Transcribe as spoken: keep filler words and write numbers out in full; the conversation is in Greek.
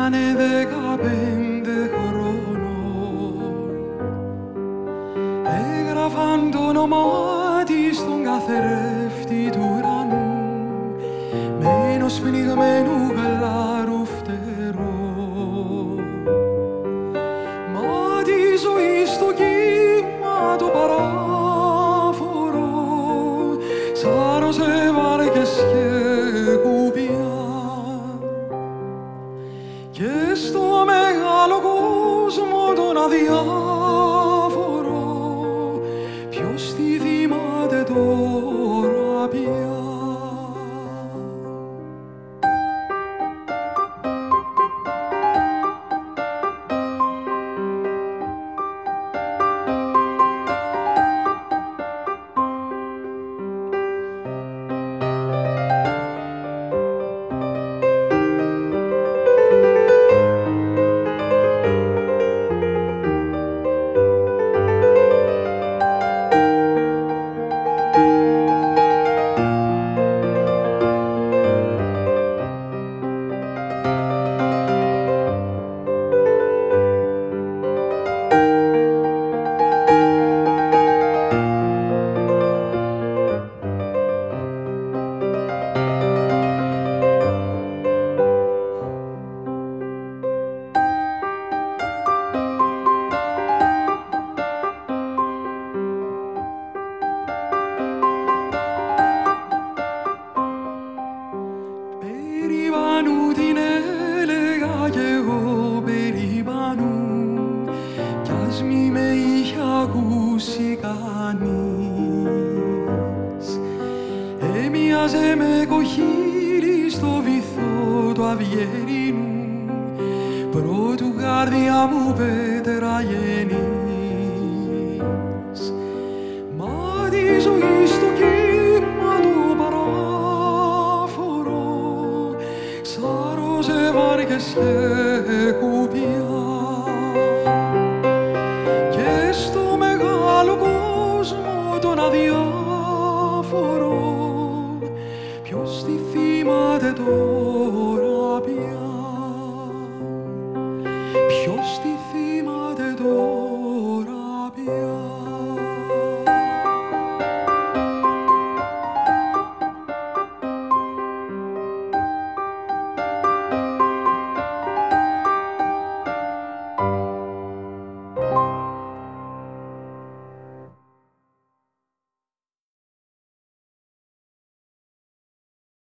είναι δεκαπέντε χρόνων. Έγραφαν το όνομά της στον καθρέφτη του ουρανού με ενός πνιγμένου γλάρου φτερό. Μα τη ζωή στο κύμα το παράφορο σάρωσε βάρκες και κουπιά και στο μεγάλο κόσμο τον αδιάφορο ποιος τη θυμάται τώρα πια. Περιπανού την έλεγα κι εγώ περιπανού κι ας μη με είχε ακούσει κανείς. Έμοιαζε με κοχύλι στο βυθό του αυγερινού πρώτου καρδιά μου πέτρα γεννής. Μα τη ζωή στο κύμα το παράφορο σάρωσε βάρκες και κουπιά και στο μεγάλο κόσμο τον αδιάφορο ποιος τη θυμάται τώρα.